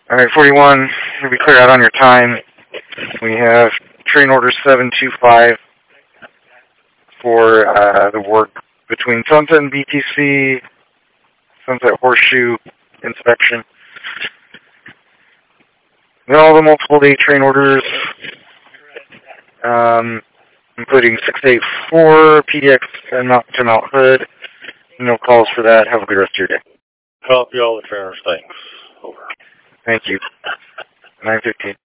Alright, 41, you'll be clear out on your time. We have train order 725 for the work between Sunset and BTC, Sunset Horseshoe inspection. Then all the multiple day train orders, including 684, PDX, and to Mount Hood. No calls for that. Have a good rest of your day. Copy all the trainers. Thanks. Over. Thank you. 9:15.